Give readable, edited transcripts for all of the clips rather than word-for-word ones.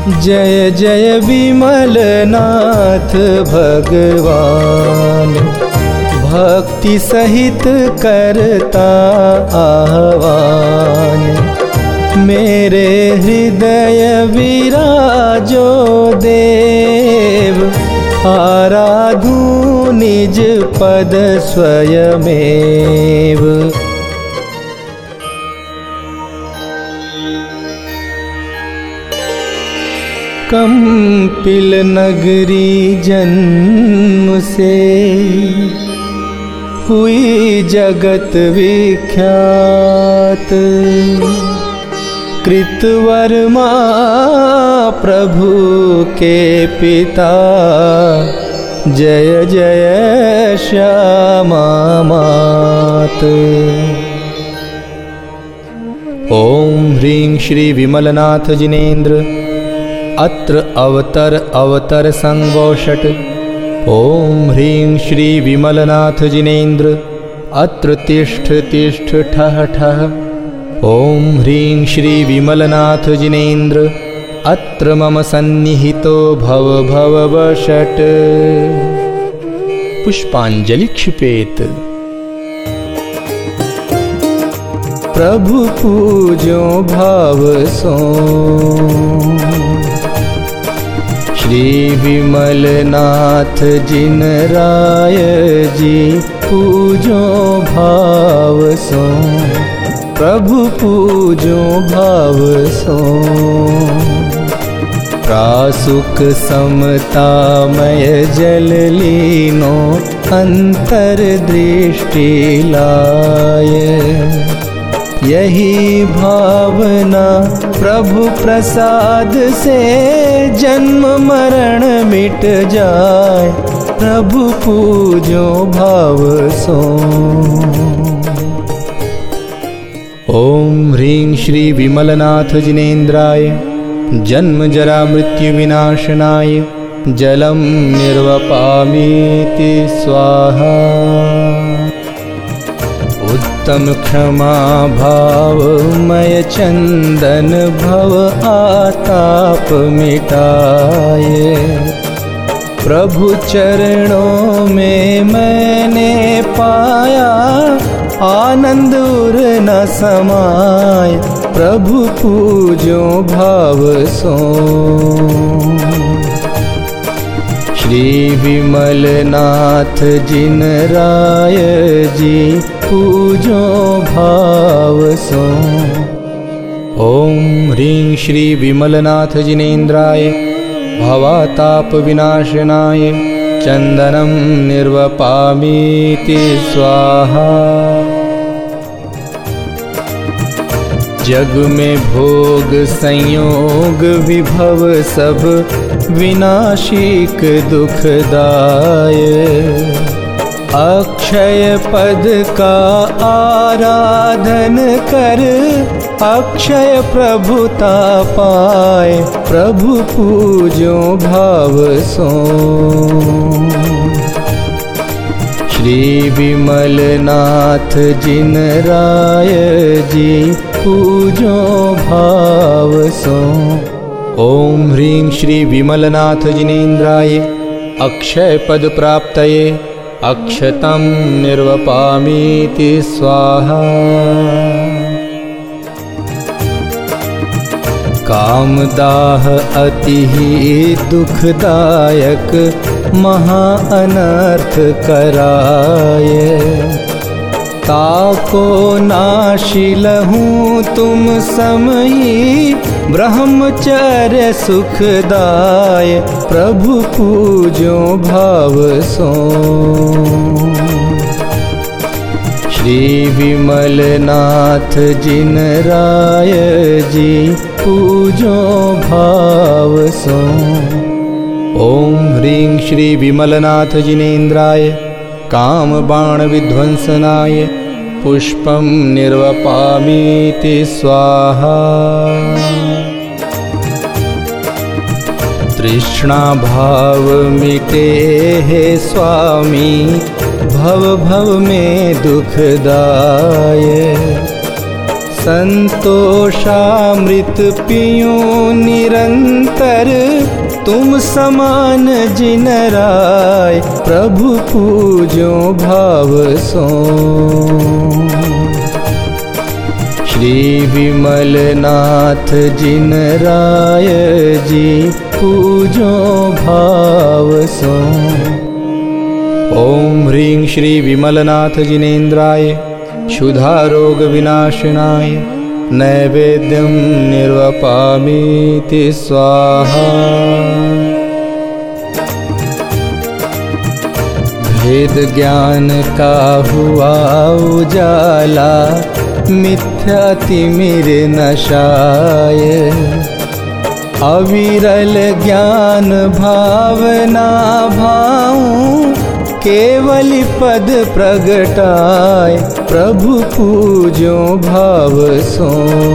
जय जय विमलनाथ भगवान, भक्ति सहित करता आह्वान। मेरे हृदय विराजो देव, आराधू निज पद स्वयमेव। कंपिल नगरी जन्म से हुई जगत विख्यात। कृतवर्मा प्रभु के पिता, जय जय श्यामा मात। ओम ह्रीं श्री विमलनाथ जिनेन्द्र, अत्र अवतर अवतर संगोषट। ओम ह्रीं श्री विमलनाथ जिनेन्द्र, अत्र तिष्ठ तिष्ठ ठः ठः। ओम ह्रीं श्री विमलनाथ जिनेन्द्र, अत्र मम सन्निहितो भव भव वषट्। पुष्पांजलि क्षिपेत। प्रभु पूजो भाव सो, श्री विमलनाथ जिन राय जी पूजो भाव सो। प्रभु पूजो भाव सो, प्रासुक समतामय जल लीनो अंतर दृष्टि लाय। यही भावना प्रभु प्रसाद से जन्म मरण मिट जाए। प्रभु पूजो भाव सो। ओम ह्रीं श्री विमलनाथ जिनेन्द्राय, जन्म जरा मृत्यु विनाशनाय, जलम निर्वपामीति स्वाहा। उत्तम क्षमा भावमय चंदन भव आताप मिटाए। प्रभु चरणों में मैंने पाया, आनंद उर न समाय। प्रभु पूजो भाव सो, श्री विमलनाथ जिन राय जी पूजो भाव सो। ओम ह्रीं श्री विमलनाथ जिनेन्द्राय, भवाताप विनाशनाय, चंदनम निर्वपामीति स्वाहा। जग में भोग संयोग विभव सब, विनाशिक दुखदाय। अक्षय पद का आराधन कर, अक्षय प्रभुता पाए। प्रभु पूजो भाव सो, श्री विमलनाथ जिन राय जी पूजो भाव सो। ओम ह्रीं श्री विमलनाथ जिनेन्द्राय, अक्षय पद प्राप्तये, अक्षतम निर्वपामीति स्वाहा। कामदाह अति ही दुखदायक, महा अनर्थ कराये। ताको नाशिलहूँ तुम समयी, ब्रह्मचर्य सुखदाय। प्रभु पूजो भाव सो, श्री विमलनाथ जिन राय जी पूजो भाव सो। ओम ह्रीं श्री विमलनाथ जिनेन्द्राय, काम बाण विध्वंसनाय, पुष्पम निर्वपामीति स्वाहा। तृष्णा भाव मिटे हे स्वामी, भव भव में दुखदाय। संतोषामृत पियूं निरंतर, तुम समान जिन राय प्रभु पूजो भाव सो। श्री विमल नाथ जिन राय जी पूजो भाव सो। ओम ह्रीं श्री विमलनाथ जिनेन्द्राय क्षुधारोग विनाशनाय नैवेद्यं निर्वपामीति स्वाहा। भेद ज्ञान का हुआ उजाला, मिथ्या तिमिर नशाय। अविरल ज्ञान भावना भाऊं, केवल पद प्रगटाय प्रभु पूजो भाव सो।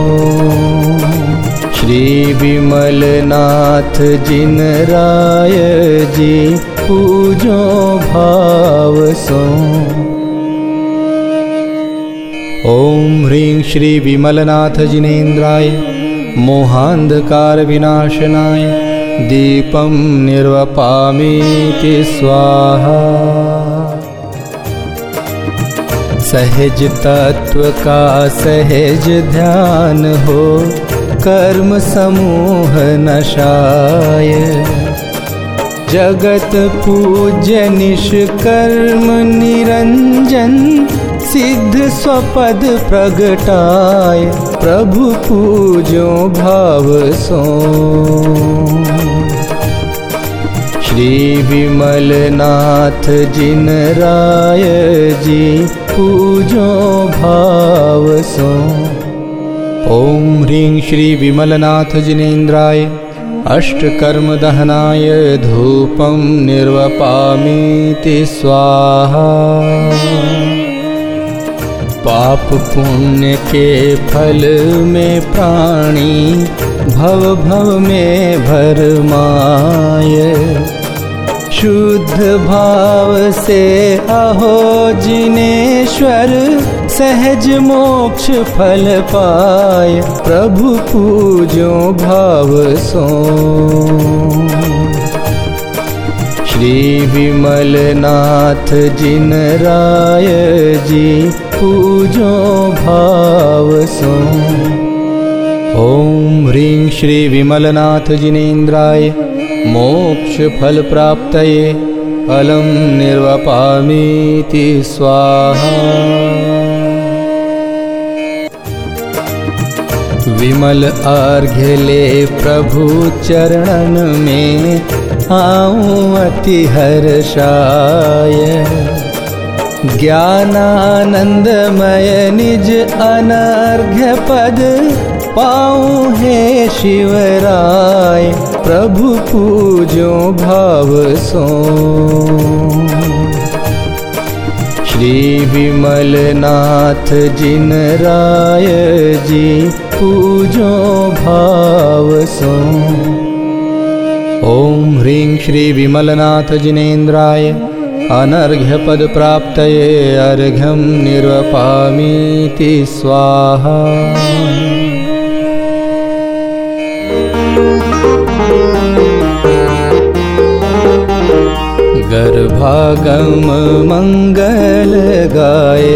श्री विमल नाथ जिन राय जी पूजो भाव सो। ओम ह्रीं श्री विमलनाथ जिनेन्द्राय मोहांधकार विनाशनाय दीपं निर्वपामीति स्वाहा। सहज तत्व का सहज ध्यान हो, कर्म समूह नशाय। जगत पूज्य निष्कर्म निरंजन, सिद्ध स्वपद प्रगटाय प्रभु पूजो भाव सो। श्री विमल नाथ जिन राय जी पूजो भाव सो। ओम ह्रीं श्री विमलनाथ जिनेन्द्राय अष्टकर्म दहनाय धूपं निर्वपामीति स्वाहा। पाप पुण्य के फल में प्राणी भव भव में भरमाय। शुद्ध भाव से अहो जिनेश्वर, सहज मोक्ष फल पाय प्रभु पूजो भाव सो। श्री विमल नाथ जिन राय जी पूजो भाव सो। ओम ह्रीं श्री विमलनाथ जिनेन्द्राय मोक्ष फल प्राप्तये फलं निर्वपामीति स्वाहा। विमल अर्घ्य ले प्रभु चरणन में, आऊं अति हर्षाय। ज्ञानानंदमय निज अनर्घ्य पद, पाऊं हे शिवराय प्रभु पूजो भाव सो। श्री विमल नाथ जिन राय जी पूजो भाव सो। ओम ह्रीं श्री विमलनाथ जिनेन्द्राय अनर्घ्य पद प्राप्तये अर्घ्यं निर्वपामीति स्वाहा। गर्भागम मंगल गाये,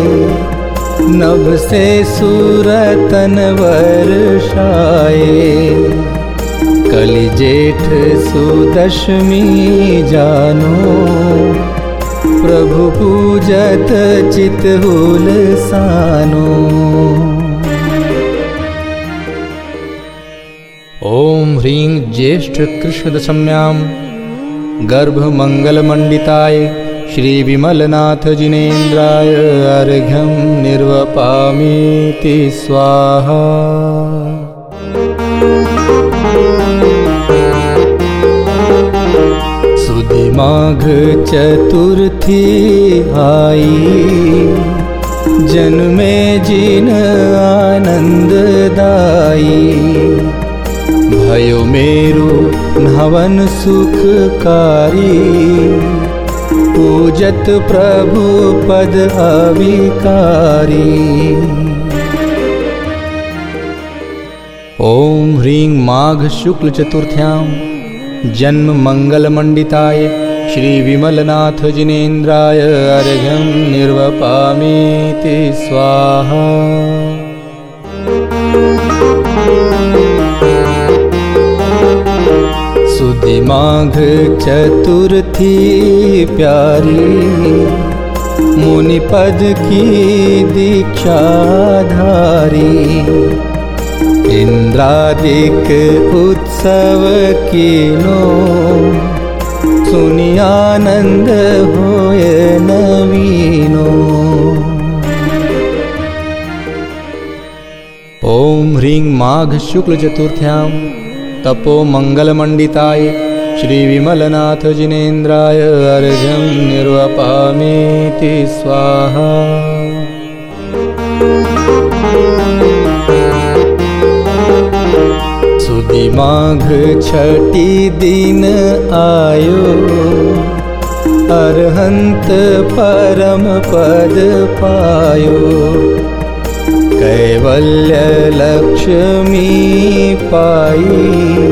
नभ से सुरतन वर्षाए। कलि जेठ सुदशमी जानो, प्रभु पूजत चित हुलसानो। ओम ह्रीं ज्येष्ठ कृष्ण दशम्यां गर्भ मंगल मंडिताय श्री विमलनाथ जिनेन्द्राय अर्घ्यं निर्वपामीति स्वाहा। सुदी माघ चतुर्थी आई, जन्मे जिन आनंददाई। भयो मेरु नवन सुखकारी, पूजत प्रभु पद अविकारी। ओम ह्रीं माघ शुक्ल चतुर्थ्यां जन्म मंगल मंडिताय श्री विमलनाथ जिनेन्द्राय अर्घ्यं निर्वपामीति स्वाहा। सुदी माघ चतुर्थी प्यारी मुनि पद की दीक्षा धारी। इंद्रादिक उत्सव कीनो सुनि आनंद होय नवीनो। ओम ह्रीं माघ शुक्ल चतुर्थ्यां तपो मंगल मंडिताय श्री विमलनाथ जिनेन्द्राय अर्घ्यं निर्वपामीति स्वाहा। सुदी माघ छठी दिन आयो अरहंत परम पद पायो। कैवल्य लक्ष्मी पाई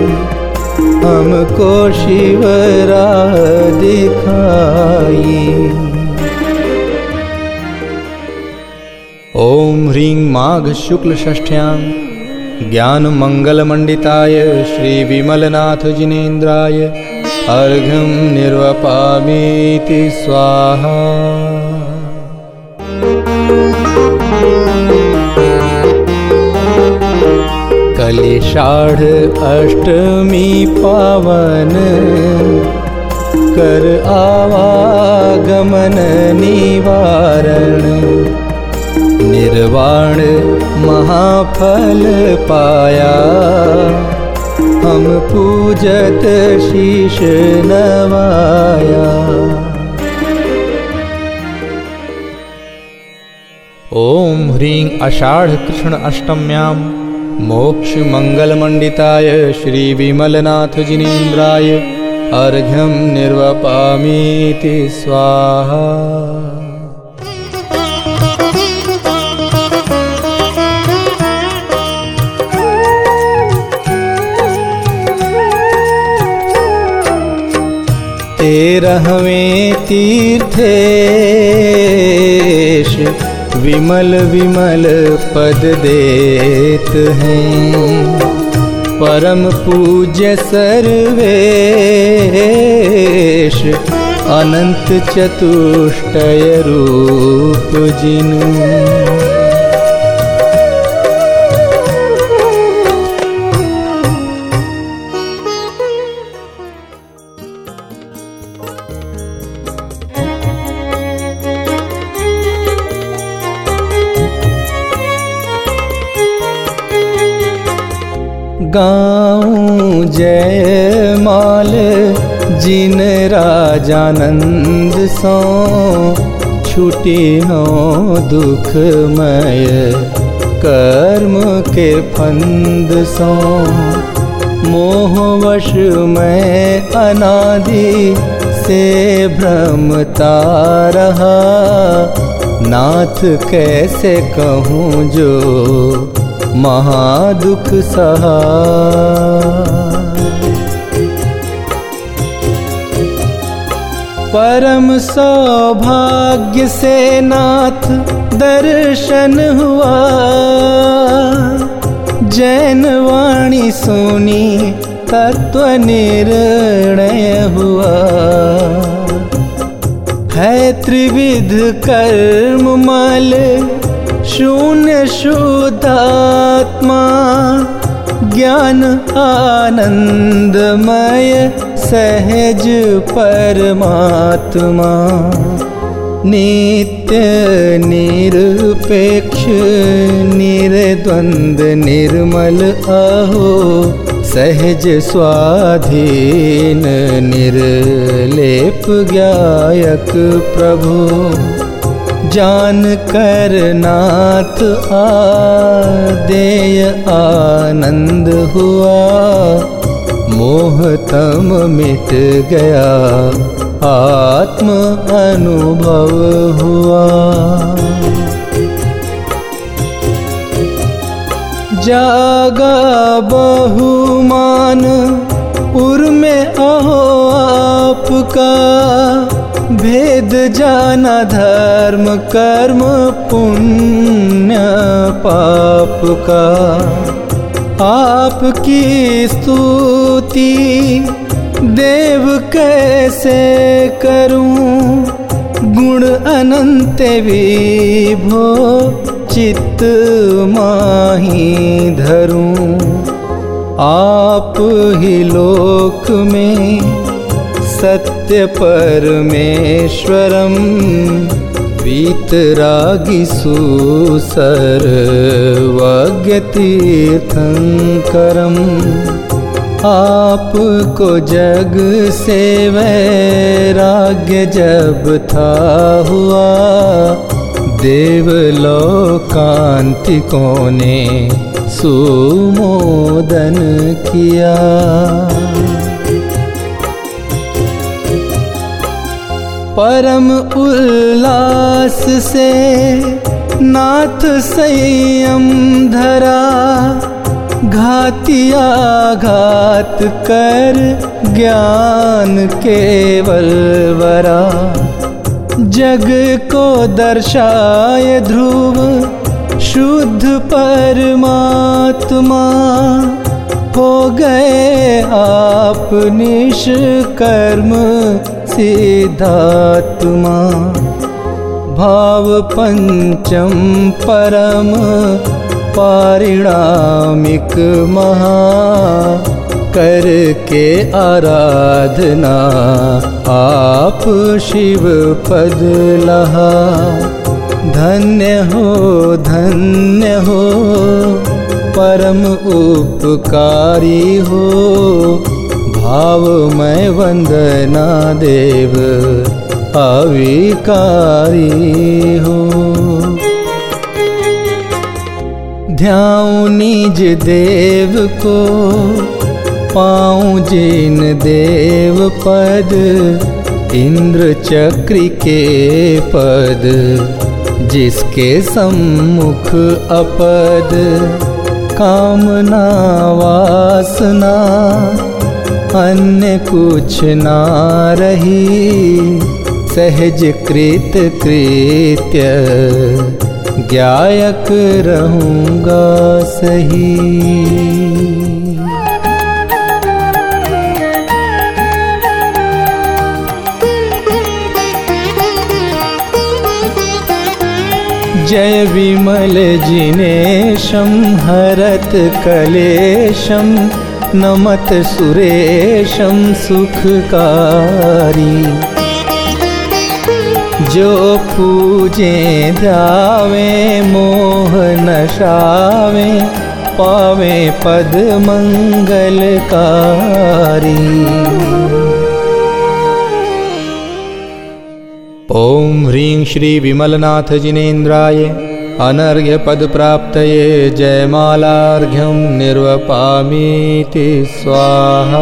हमको शिव राह दिखाई। ओम ह्रीं माघ शुक्ल षष्ठ्यां ज्ञान मंगल मंडिताय श्री विमलनाथ जिनेन्द्राय अर्घ्यं निर्वपामीति स्वाहा। कलिषाढ़ अष्टमी पावन कर आवागमन निवारण। निर्वाण महाफल पाया हम पूजत शीश नवाया। ओम ह्रीं आषाढ़ कृष्ण अष्टम्यां मोक्ष मंगल मंडिताय श्री विमलनाथ जिनेन्द्राय अर्घ्यं निर्वपामीति स्वाहा। तेरहवें तीर्थेश विमल विमल पद देत हैं। परम पूज्य सर्वेश अनंत चतुष्टय रूप जिनु। गाऊं जय माल जिन राजानंद सो छुटी हो दुखमय कर्म के फंद सो। मोहवश में अनादि से भ्रमता रहा। नाथ कैसे कहूँ जो महादुख सहा। परम सौभाग्य से नाथ दर्शन हुआ। जैन वाणी सुनी तत्व निर्णय हुआ। है त्रिविध कर्म मल शून्य शुद्धात्मा। ज्ञान आनंदमय सहज परमात्मा। नित्य निरपेक्ष निर्द्वंद निर्मल अहो। सहज स्वाधीन निर्लेप ज्ञायक प्रभु। जान कर नाथ आदेय आनंद हुआ। मोह तम मिट गया आत्म अनुभव हुआ। जागा बहुमान उर में अहो आपका, भेद जाना धर्म कर्म पुण्य पाप का। आपकी स्तुति देव कैसे करूं, गुण अनंत विभो चित्त माही धरूं। आप ही लोक में सत्य परमेश्वरम, वीतरागी सुसर्वज्ञ तीर्थंकरम। आपको जग से वैराग्य जब था हुआ, देवलोकांतिकों ने सुमोदन किया। परम उल्लास से नाथ संयम धरा, घातिया घात कर ज्ञान केवल वरा। जग को दर्शाय ध्रुव शुद्ध परमात्मा, हो गए आप निष्कर्म सिद्धात्मा। भाव पंचम परम पारिणामिक महा, करके आराधना आप शिव पद लहा। धन्य हो परम उपकारी हो, भावमय वंदना देव अविकारी हो। ध्याऊं निज देव को, पाऊं जिन देव पद, इंद्र चक्र के पद, जिसके सम्मुख अपद। कामना वासना अन्य कुछ ना रही, सहज कृत कृत्य ज्ञायक रहूँगा सही। जय विमल जिनेशं हरत कलेशं, नमत सुरेशं सुखकारी। जो पूजे ध्यावे मोह नशावे, पावे पद मंगलकारी। ओम ह्रीं श्री विमलनाथ जिनेन्द्राय अनर्घ्य पद प्राप्तये जयमालार्घ्यं निर्वपामीति स्वाहा।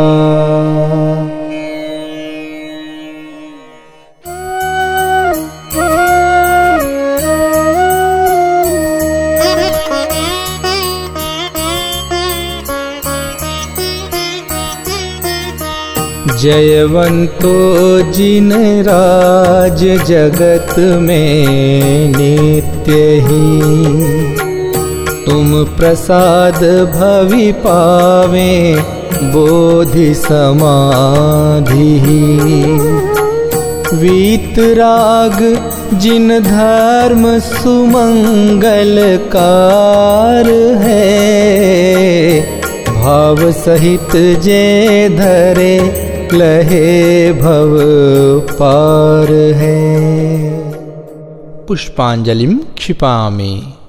जयवंतो जिन राज जगत में नित्य ही, तुम प्रसाद भवि पावे बोधि समाधि। वीतराग जिन धर्म सुमंगलकार है, भाव सहित जे धरे लहे भव पार है। पुष्पांजलिं क्षिपामि।